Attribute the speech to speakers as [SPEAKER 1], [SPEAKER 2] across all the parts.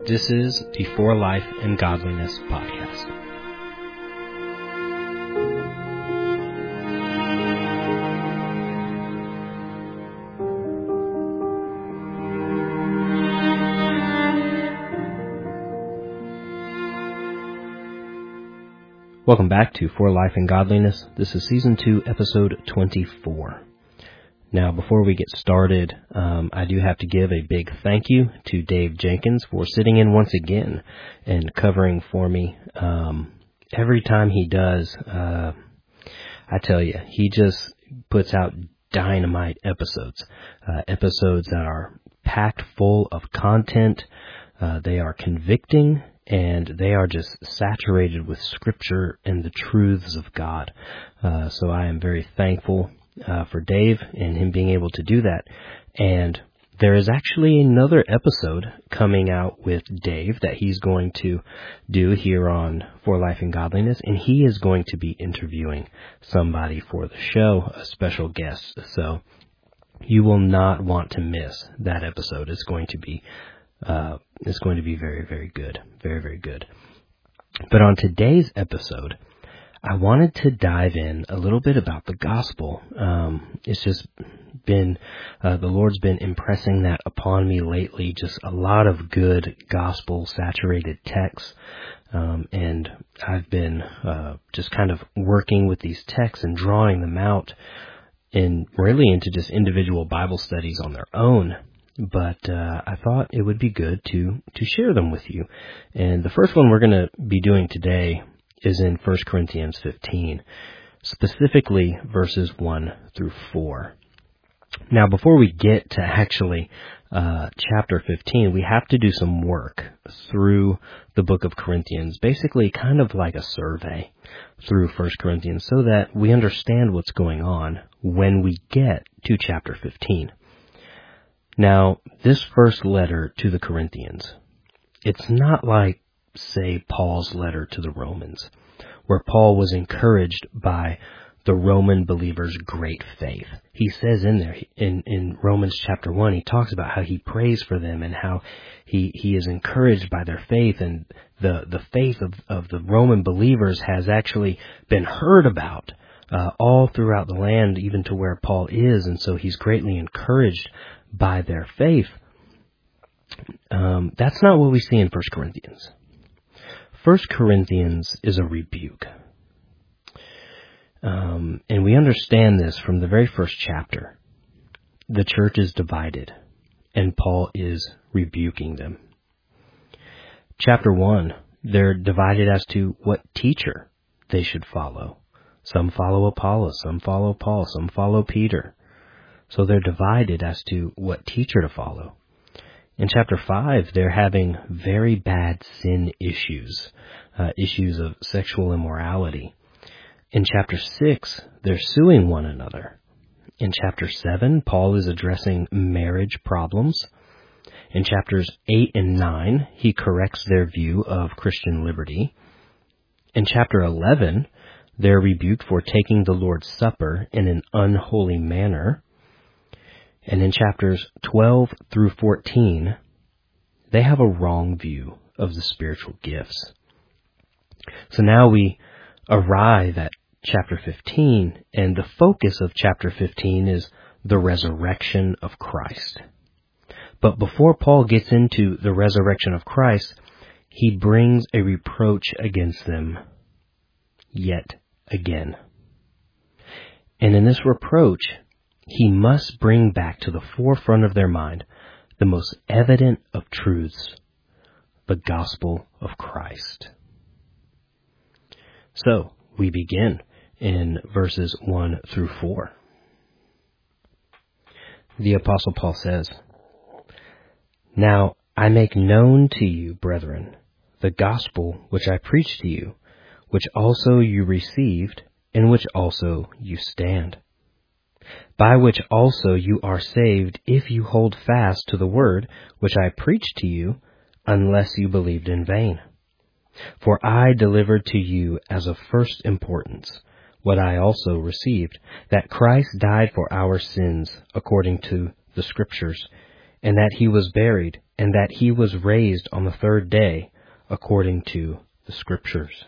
[SPEAKER 1] This is the For Life and Godliness podcast. Welcome back to For Life and Godliness. This is Season 2, Episode 24. Now, before we get started, I do have to give a big thank you to Dave Jenkins for sitting in once again and covering for me. Every time he does, I tell you, he just puts out dynamite episodes. Episodes that are packed full of content. They are convicting, and they are just saturated with Scripture and the truths of God. So I am very thankful for Dave and him being able to do that. And there is actually another episode coming out with Dave that he's going to do here on For Life and Godliness, and he is going to be interviewing somebody for the show, a special guest. So you will not want to miss that episode. It's going to be very, very good. Very, very good. But on today's episode, I wanted to dive in a little bit about the gospel. It's just been, the Lord's been impressing that upon me lately, just a lot of good gospel-saturated texts. And I've been just kind of working with these texts and drawing them out and really into just individual Bible studies on their own. But I thought it would be good to share them with you. And the first one we're going to be doing today is in 1 Corinthians 15, specifically verses 1 through 4. Now, before we get to actually chapter 15, we have to do some work through the book of Corinthians, basically kind of like a survey through 1 Corinthians, so that we understand what's going on when we get to chapter 15. Now, this first letter to the Corinthians, it's not like, say, Paul's letter to the Romans, where Paul was encouraged by the Roman believers' great faith. He says in there, in Romans chapter 1, he talks about how he prays for them and how he is encouraged by their faith, and the faith of the Roman believers has actually been heard about all throughout the land, even to where Paul is, and so he's greatly encouraged by their faith. That's not what we see in 1 Corinthians. 1 Corinthians is a rebuke. And we understand this from the very first chapter. The church is divided, and Paul is rebuking them. Chapter 1, they're divided as to what teacher they should follow. Some follow Apollos, some follow Paul, some follow Peter. So they're divided as to what teacher to follow. In chapter 5, they're having very bad sin issues, issues of sexual immorality. In chapter 6, they're suing one another. In chapter 7, Paul is addressing marriage problems. In chapters 8 and 9, he corrects their view of Christian liberty. In chapter 11, they're rebuked for taking the Lord's Supper in an unholy manner. And in chapters 12 through 14, they have a wrong view of the spiritual gifts. So now we arrive at chapter 15, and the focus of chapter 15 is the resurrection of Christ. But before Paul gets into the resurrection of Christ, he brings a reproach against them yet again. And in this reproach, he must bring back to the forefront of their mind the most evident of truths, the gospel of Christ. So, we begin in verses 1 through 4. The Apostle Paul says, "Now I make known to you, brethren, the gospel which I preached to you, which also you received, in which also you stand, by which also you are saved, if you hold fast to the word which I preached to you, unless you believed in vain. For I delivered to you as of first importance what I also received, that Christ died for our sins according to the Scriptures, and that he was buried, and that he was raised on the third day according to the Scriptures.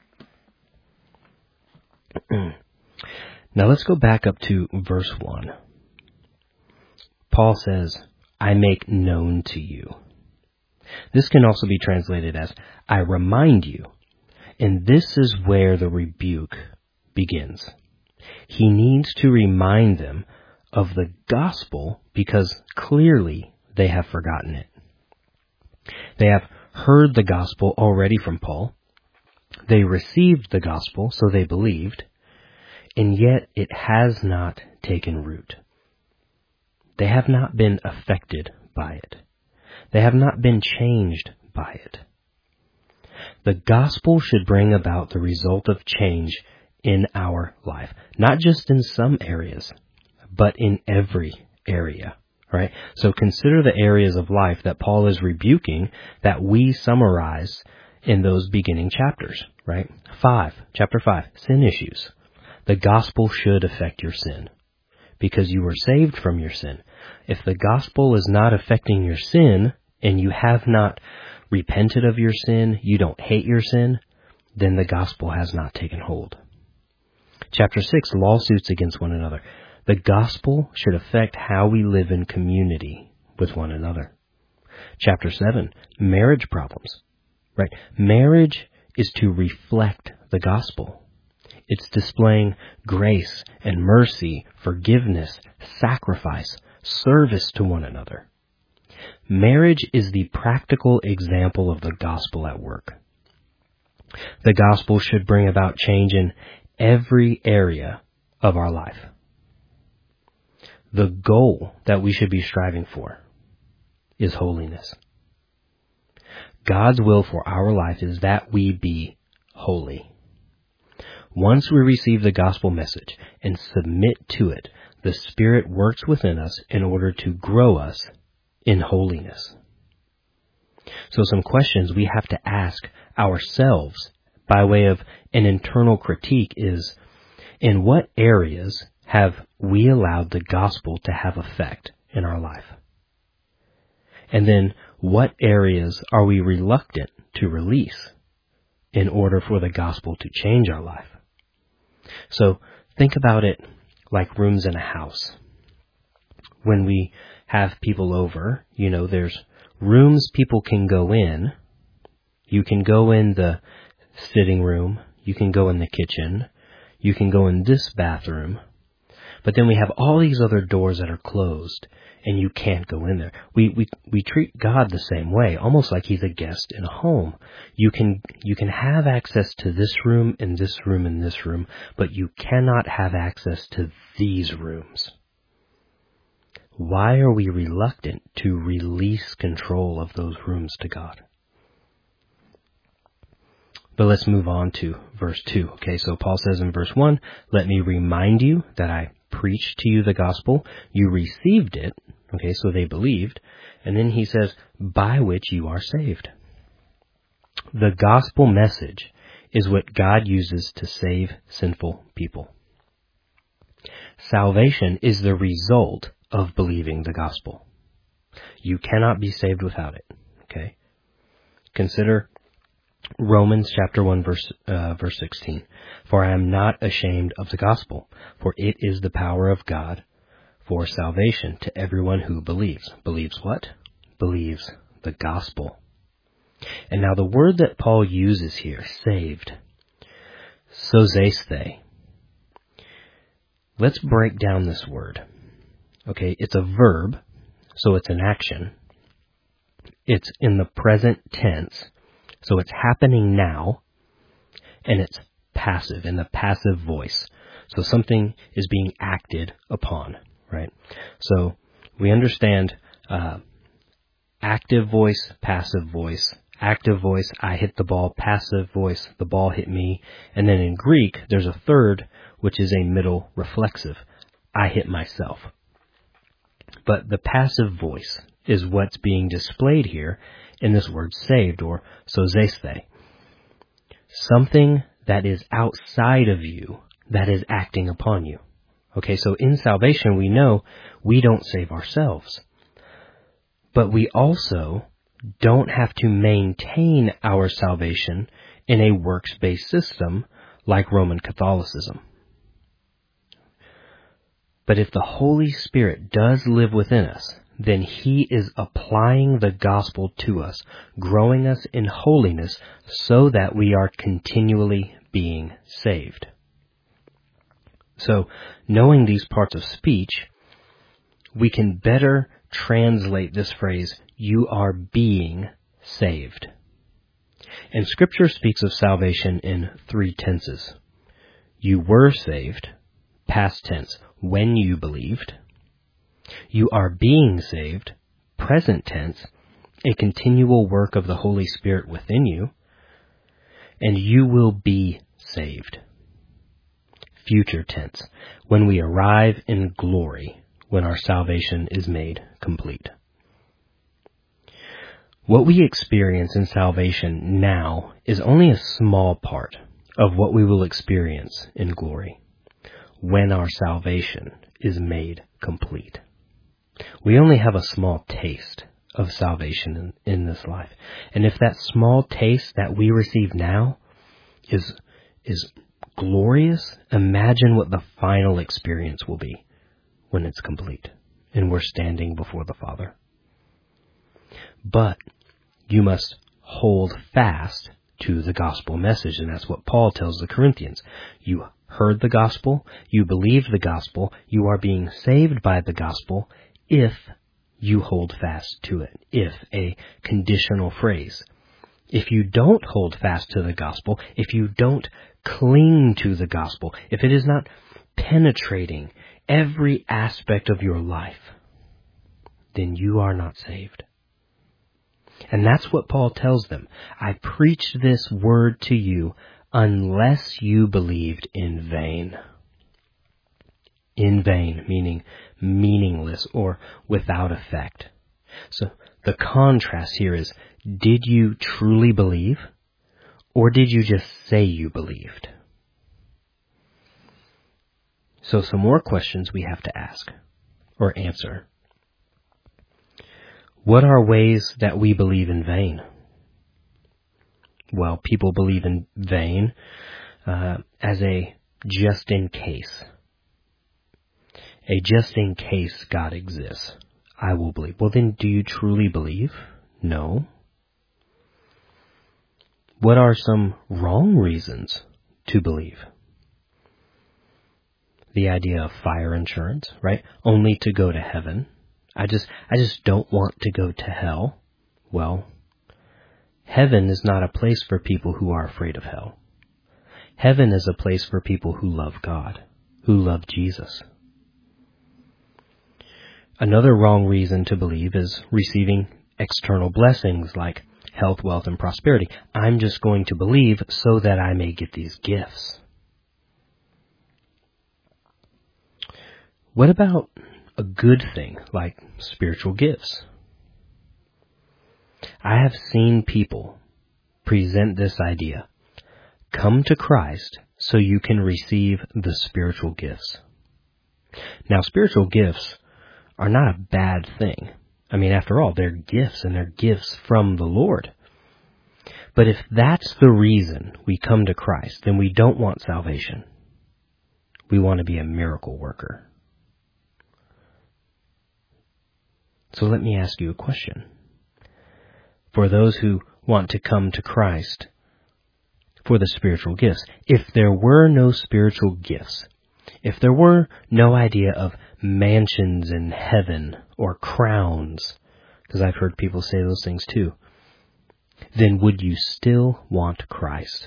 [SPEAKER 1] Now let's go back up to verse 1. Paul says, I make known to you. This can also be translated as, I remind you. And this is where the rebuke begins. He needs to remind them of the gospel because clearly they have forgotten it. They have heard the gospel already from Paul. They received the gospel, so they believed, and yet it has not taken root. They have not been affected by it. They have not been changed by it. The gospel should bring about the result of change in our life, not just in some areas, but in every area, right? So consider the areas of life that Paul is rebuking that we summarize in those beginning chapters, right? Chapter 5, sin issues. The gospel should affect your sin because you were saved from your sin. If the gospel is not affecting your sin and you have not repented of your sin, you don't hate your sin, then the gospel has not taken hold. Chapter 6, lawsuits against one another. The gospel should affect how we live in community with one another. Chapter 7, marriage problems. Right? Marriage is to reflect the gospel. It's displaying grace and mercy, forgiveness, sacrifice, service to one another. Marriage is the practical example of the gospel at work. The gospel should bring about change in every area of our life. The goal that we should be striving for is holiness. God's will for our life is that we be holy. Once we receive the gospel message and submit to it, the Spirit works within us in order to grow us in holiness. So some questions we have to ask ourselves by way of an internal critique is, in what areas have we allowed the gospel to have effect in our life? And then what areas are we reluctant to release in order for the gospel to change our life? So think about it like rooms in a house. When we have people over, there's rooms people can go in. You can go in the sitting room. You can go in the kitchen. You can go in this bathroom. But then we have all these other doors that are closed and you can't go in there. We treat God the same way, almost like he's a guest in a home. You can have access to this room and this room and this room, but you cannot have access to these rooms. Why are we reluctant to release control of those rooms to God? But let's move on to verse 2. Okay, so Paul says in verse 1, let me remind you that I preached to you the gospel. You received it. Okay, so they believed. And then he says, by which you are saved. The gospel message is what God uses to save sinful people. Salvation is the result of believing the gospel. You cannot be saved without it. Okay? Consider Romans chapter 1 verse 16. For I am not ashamed of the gospel, for it is the power of God for salvation to everyone who believes. Believes what? Believes the gospel. And now the word that Paul uses here, saved, sozeisthe. Let's break down this word. Okay, it's a verb, so it's an action. It's in the present tense, so it's happening now, and it's passive, in the passive voice. So something is being acted upon, right? So we understand active voice, passive voice. Active voice, I hit the ball. Passive voice, the ball hit me. And then in Greek, there's a third, which is a middle reflexive. I hit myself. But the passive voice is what's being displayed here in this word saved, or sozeisthe. Something that is outside of you that is acting upon you. Okay, so in salvation we know we don't save ourselves. But we also don't have to maintain our salvation in a works-based system like Roman Catholicism. But if the Holy Spirit does live within us, then He is applying the gospel to us, growing us in holiness so that we are continually being saved. So, knowing these parts of speech, we can better translate this phrase, you are being saved. And Scripture speaks of salvation in 3 tenses. You were saved, past tense, when you believed. You are being saved, present tense, a continual work of the Holy Spirit within you. And you will be saved, future tense, when we arrive in glory, when our salvation is made complete. What we experience in salvation now is only a small part of what we will experience in glory, when our salvation is made complete. We only have a small taste of salvation in this life. And if that small taste that we receive now is glorious, imagine what the final experience will be when it's complete and we're standing before the Father. But you must hold fast to the gospel message, and that's what Paul tells the Corinthians. You heard the gospel, you believe the gospel, you are being saved by the gospel if you hold fast to it. If, a conditional phrase. If you don't hold fast to the gospel, if you don't cling to the gospel, if it is not penetrating every aspect of your life, then you are not saved. And that's what Paul tells them. I preach this word to you unless you believed in vain. In vain, meaning meaningless or without effect. So the contrast here is, did you truly believe, or did you just say you believed? So some more questions we have to ask or answer. What are ways that we believe in vain? Well, people believe in vain as a just in case. A just in case God exists, I will believe. Well, then do you truly believe? No. What are some wrong reasons to believe? The idea of fire insurance, right? Only to go to heaven. I just don't want to go to hell. Well, heaven is not a place for people who are afraid of hell. Heaven is a place for people who love God, who love Jesus. Another wrong reason to believe is receiving external blessings like health, wealth, and prosperity. I'm just going to believe so that I may get these gifts. What about a good thing like spiritual gifts? I have seen people present this idea. Come to Christ so you can receive the spiritual gifts. Now, spiritual gifts are not a bad thing. I mean, after all, they're gifts, and they're gifts from the Lord. But if that's the reason we come to Christ, then we don't want salvation. We want to be a miracle worker. So let me ask you a question. For those who want to come to Christ for the spiritual gifts, if there were no spiritual gifts, if there were no idea of mansions in heaven or crowns, because I've heard people say those things too, then would you still want Christ?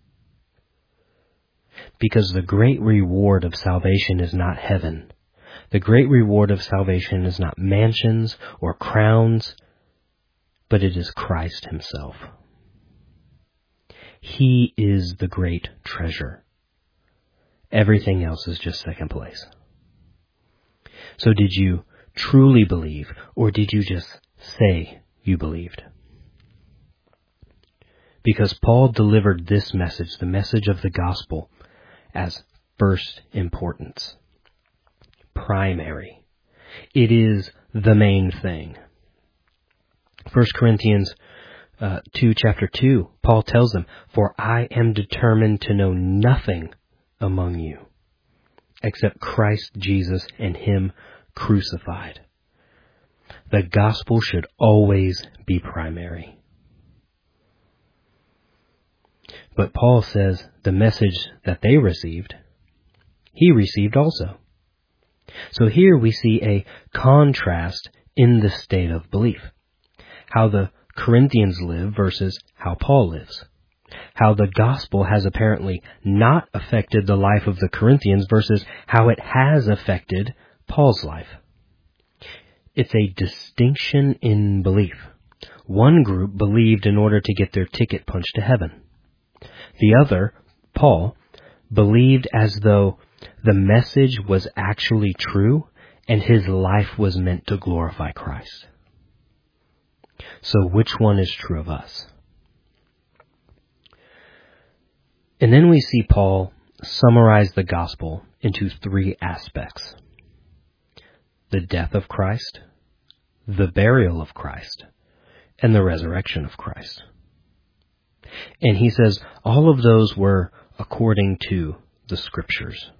[SPEAKER 1] Because the great reward of salvation is not heaven. The great reward of salvation is not mansions or crowns, but it is Christ Himself. He is the great treasure. Everything else is just second place. So did you truly believe, or did you just say you believed? Because Paul delivered this message, the message of the gospel, as first importance. Primary. It is the main thing. 1 Corinthians 2, chapter 2, Paul tells them, "For I am determined to know nothing among you except Christ Jesus and Him crucified." The gospel should always be primary. But Paul says the message that they received, he received also. So here we see a contrast in the state of belief. How the Corinthians live versus how Paul lives. How the gospel has apparently not affected the life of the Corinthians versus how it has affected Paul's life. It's a distinction in belief. One group believed in order to get their ticket punched to heaven. The other, Paul, believed as though the message was actually true and his life was meant to glorify Christ. So which one is true of us? And then we see Paul summarize the gospel into three aspects: the death of Christ, the burial of Christ, and the resurrection of Christ. And he says all of those were according to the Scriptures.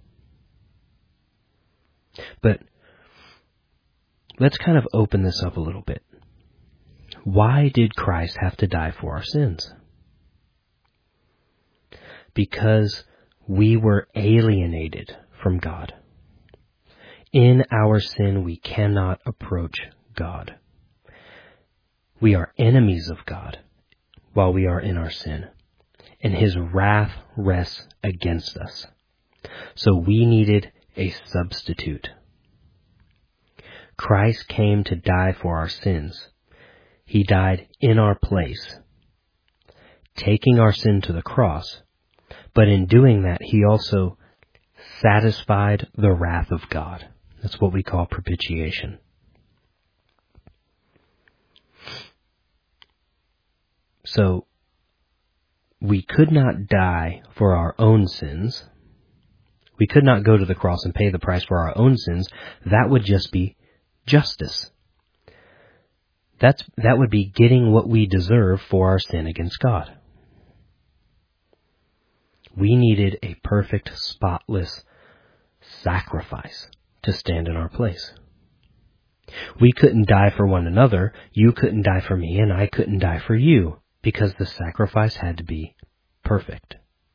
[SPEAKER 1] But let's kind of open this up a little bit. Why did Christ have to die for our sins? Because we were alienated from God. In our sin, we cannot approach God. We are enemies of God while we are in our sin, and His wrath rests against us. So we needed a substitute. Christ came to die for our sins. He died in our place, taking our sin to the cross, but in doing that, He also satisfied the wrath of God. That's what we call propitiation. So, we could not die for our own sins. We could not go to the cross and pay the price for our own sins. That would just be justice. That would be getting what we deserve for our sin against God. We needed a perfect, spotless sacrifice to stand in our place. We couldn't die for one another. You couldn't die for me, and I couldn't die for you, because the sacrifice had to be perfect.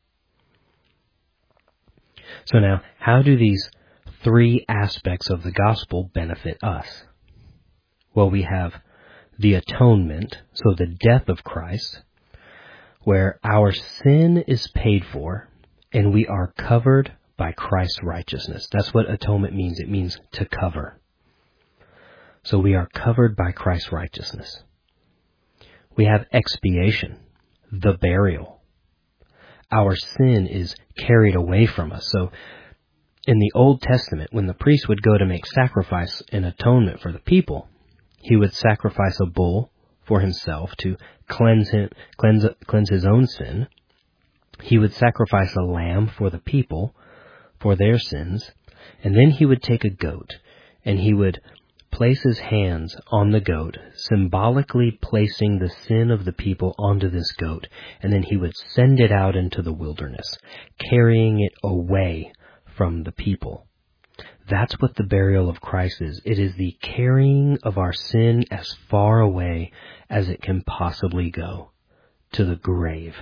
[SPEAKER 1] So now, how do these three aspects of the gospel benefit us? Well, we have the atonement, so the death of Christ, where our sin is paid for and we are covered by Christ's righteousness. That's what atonement means. It means to cover. So we are covered by Christ's righteousness. We have expiation, the burial. Our sin is carried away from us. So in the Old Testament, when the priest would go to make sacrifice and atonement for the people, he would sacrifice a bull for himself to cleanse his own sin. He would sacrifice a lamb for the people for their sins. And then he would take a goat and he would place his hands on the goat, symbolically placing the sin of the people onto this goat. And then he would send it out into the wilderness, carrying it away from the people. That's what the burial of Christ is. It is the carrying of our sin as far away as it can possibly go, to the grave.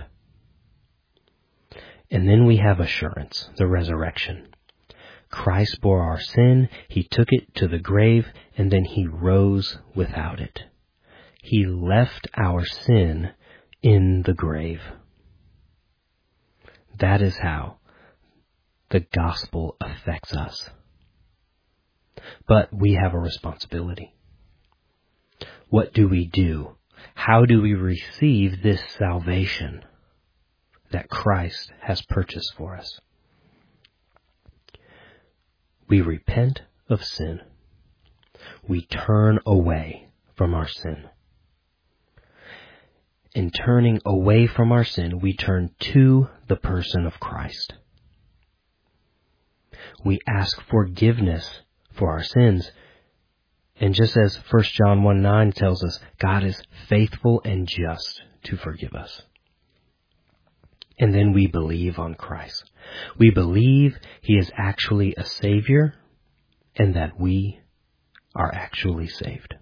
[SPEAKER 1] And then we have assurance, the resurrection. Christ bore our sin, He took it to the grave, and then He rose without it. He left our sin in the grave. That is how the gospel affects us. But we have a responsibility. What do we do? How do we receive this salvation that Christ has purchased for us? We repent of sin. We turn away from our sin. In turning away from our sin, we turn to the person of Christ. We ask forgiveness for our sins, And just as 1 John 1:9 tells us, God is faithful and just to forgive us. And then we believe on Christ. We believe He is actually a Savior and that we are actually saved.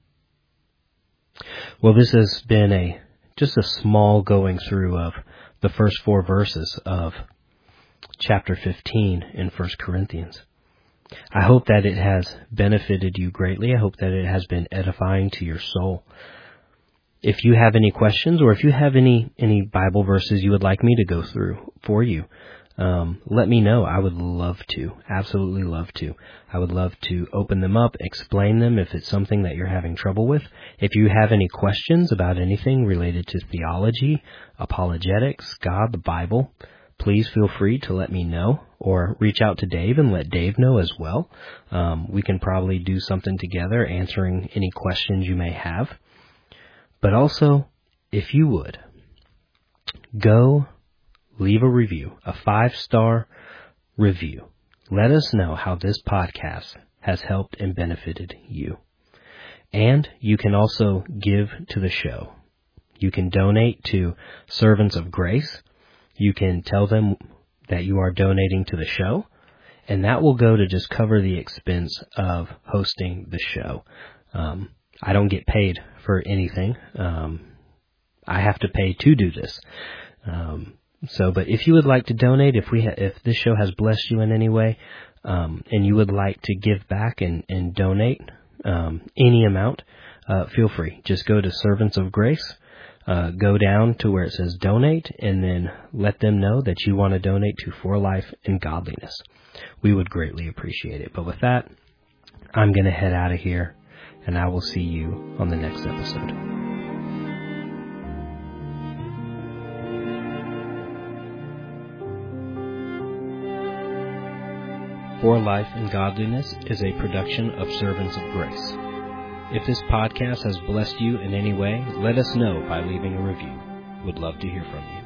[SPEAKER 1] Well, this has been just a small going through of the first 4 verses of chapter 15 in 1 Corinthians. I hope that it has benefited you greatly. I hope that it has been edifying to your soul. If you have any questions or if you have any Bible verses you would like me to go through for you, let me know. I would love to, absolutely love to. I would love to open them up, explain them if it's something that you're having trouble with. If you have any questions about anything related to theology, apologetics, God, the Bible, please feel free to let me know or reach out to Dave and let Dave know as well. We can probably do something together answering any questions you may have. But also, if you would, go leave a review, a 5-star review. Let us know how this podcast has helped and benefited you. And you can also give to the show. You can donate to Servants of Grace. You can tell them that you are donating to the show, and that will go to just cover the expense of hosting the show. I don't get paid for anything. I have to pay to do this. But if you would like to donate, if this show has blessed you in any way, and you would like to give back and donate any amount, feel free. Just go to Servants of Grace. Go down to where it says donate and then let them know that you want to donate to For Life and Godliness. We would greatly appreciate it. But with that, I'm going to head out of here and I will see you on the next episode. For Life and Godliness is a production of Servants of Grace. If this podcast has blessed you in any way, let us know by leaving a review. Would love to hear from you.